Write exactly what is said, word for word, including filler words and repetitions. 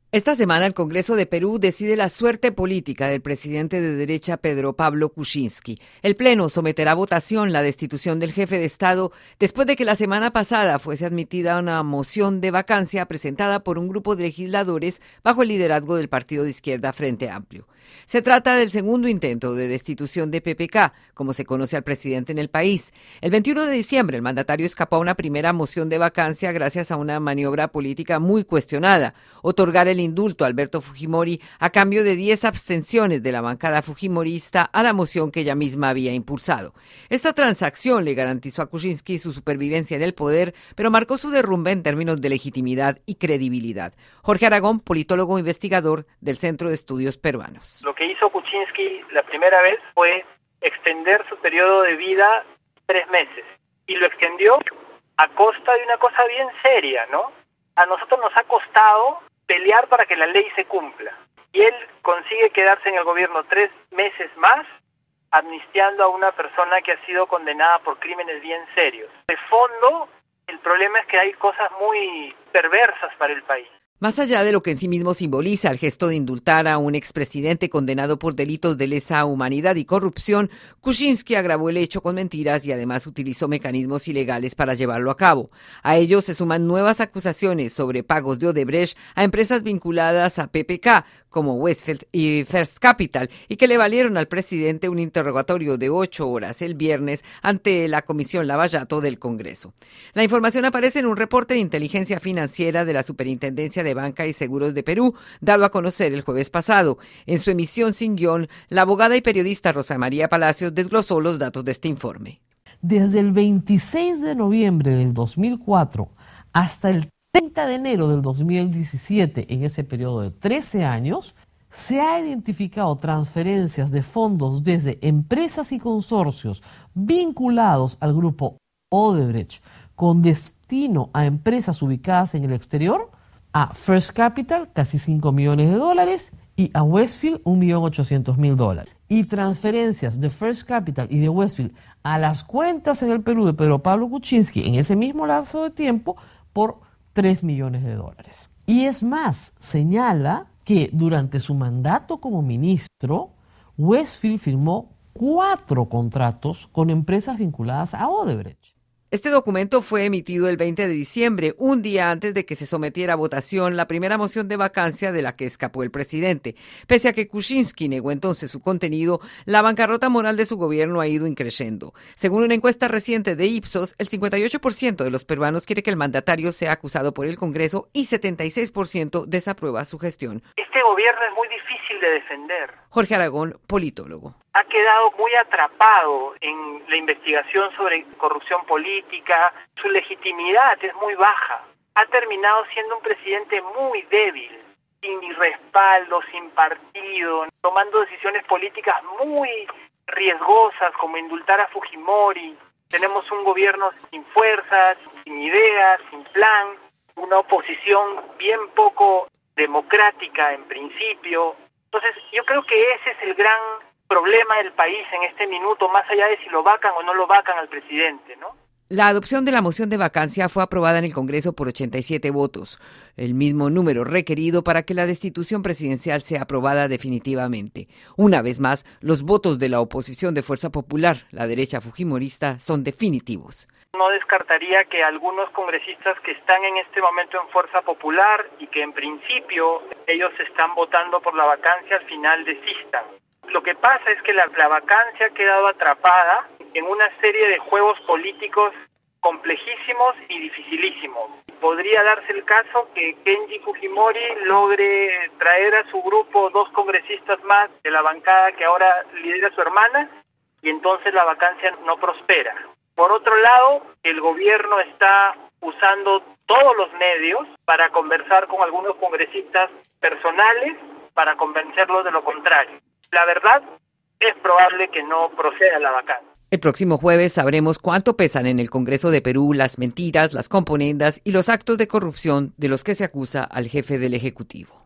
Esta semana el Congreso de Perú decide la suerte política del presidente de derecha Pedro Pablo Kuczynski. El Pleno someterá a votación la destitución del jefe de Estado después de que la semana pasada fuese admitida una moción de vacancia presentada por un grupo de legisladores bajo el liderazgo del partido de izquierda Frente Amplio. Se trata del segundo intento de destitución de P P K, como se conoce al presidente en el país. El veintiuno de diciembre el mandatario escapó a una primera moción de vacancia gracias a una maniobra política muy cuestionada: otorgar el indulto a Alberto Fujimori a cambio de diez abstenciones de la bancada fujimorista a la moción que ella misma había impulsado. Esta transacción le garantizó a Kuczynski su supervivencia en el poder, pero marcó su derrumbe en términos de legitimidad y credibilidad. Jorge Aragón, politólogo e investigador del Centro de Estudios Peruanos. Lo que hizo Kuczynski la primera vez fue extender su periodo de vida tres meses, y lo extendió a costa de una cosa bien seria, ¿no? A nosotros nos ha costado pelear para que la ley se cumpla, y él consigue quedarse en el gobierno tres meses más, amnistiando a una persona que ha sido condenada por crímenes bien serios. De fondo, el problema es que hay cosas muy perversas para el país. Más allá de lo que en sí mismo simboliza el gesto de indultar a un expresidente condenado por delitos de lesa humanidad y corrupción, Kuczynski agravó el hecho con mentiras y además utilizó mecanismos ilegales para llevarlo a cabo. A ello se suman nuevas acusaciones sobre pagos de Odebrecht a empresas vinculadas a P P K, como Westfield y First Capital, y que le valieron al presidente un interrogatorio de ocho horas el viernes ante la Comisión Lavallato del Congreso. La información aparece en un reporte de inteligencia financiera de la Superintendencia de Banca y Seguros de Perú, dado a conocer el jueves pasado. En su emisión sin guión, la abogada y periodista Rosa María Palacios desglosó los datos de este informe. Desde el veintiséis de noviembre del dos mil cuatro hasta el treinta de enero del dos mil diecisiete, en ese periodo de trece años, se ha identificado transferencias de fondos desde empresas y consorcios vinculados al grupo Odebrecht con destino a empresas ubicadas en el exterior, a First Capital casi cinco millones de dólares y a Westfield un millón ochocientos mil dólares. Y transferencias de First Capital y de Westfield a las cuentas en el Perú de Pedro Pablo Kuczynski en ese mismo lapso de tiempo por tres millones de dólares. Y es más, señala que durante su mandato como ministro, Westfield firmó cuatro contratos con empresas vinculadas a Odebrecht. Este documento fue emitido el veinte de diciembre, un día antes de que se sometiera a votación la primera moción de vacancia de la que escapó el presidente. Pese a que Kuczynski negó entonces su contenido, la bancarrota moral de su gobierno ha ido increciendo. Según una encuesta reciente de Ipsos, el cincuenta y ocho por ciento de los peruanos quiere que el mandatario sea acusado por el Congreso y setenta y seis por ciento desaprueba su gestión. Este gobierno es muy difícil de defender. Jorge Aragón, politólogo. Ha quedado muy atrapado en la investigación sobre corrupción política. Su legitimidad es muy baja. Ha terminado siendo un presidente muy débil, sin respaldo, sin partido, tomando decisiones políticas muy riesgosas como indultar a Fujimori. Tenemos un gobierno sin fuerzas, sin ideas, sin plan, una oposición bien poco democrática en principio. Entonces yo creo que ese es el gran problema del país en este minuto, más allá de si lo vacan o no lo vacan al presidente, ¿no? La adopción de la moción de vacancia fue aprobada en el Congreso por ochenta y siete votos, el mismo número requerido para que la destitución presidencial sea aprobada definitivamente. Una vez más, los votos de la oposición de Fuerza Popular, la derecha fujimorista, son definitivos. No descartaría que algunos congresistas que están en este momento en Fuerza Popular y que en principio ellos están votando por la vacancia al final desistan. Lo que pasa es que la, la vacancia ha quedado atrapada en una serie de juegos políticos complejísimos y dificilísimos. Podría darse el caso que Kenji Fujimori logre traer a su grupo dos congresistas más de la bancada que ahora lidera su hermana, y entonces la vacancia no prospera. Por otro lado, el gobierno está usando todos los medios para conversar con algunos congresistas personales para convencerlos de lo contrario. La verdad, es probable que no proceda la vacancia. El próximo jueves sabremos cuánto pesan en el Congreso de Perú las mentiras, las componendas y los actos de corrupción de los que se acusa al jefe del Ejecutivo.